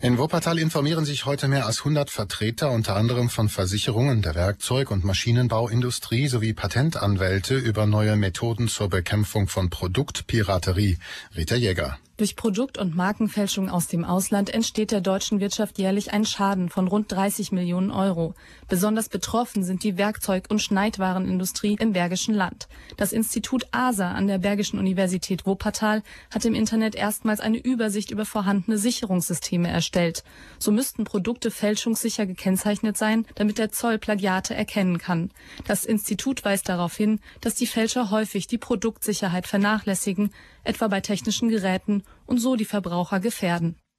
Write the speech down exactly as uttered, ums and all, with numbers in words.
In Wuppertal informieren sich heute mehr als hundert Vertreter, unter anderem von Versicherungen, der Werkzeug- und Maschinenbauindustrie sowie Patentanwälte über neue Methoden zur Bekämpfung von Produktpiraterie. Rita Jäger. Durch Produkt- und Markenfälschung aus dem Ausland entsteht der deutschen Wirtschaft jährlich ein Schaden von rund dreißig Millionen Euro. Besonders betroffen sind die Werkzeug- und Schneidwarenindustrie im Bergischen Land. Das Institut A S A an der Bergischen Universität Wuppertal hat im Internet erstmals eine Übersicht über vorhandene Sicherungssysteme erstellt. So müssten Produkte fälschungssicher gekennzeichnet sein, damit der Zoll Plagiate erkennen kann. Das Institut weist darauf hin, dass die Fälscher häufig die Produktsicherheit vernachlässigen, etwa bei technischen Geräten, und so die Verbraucher gefährden.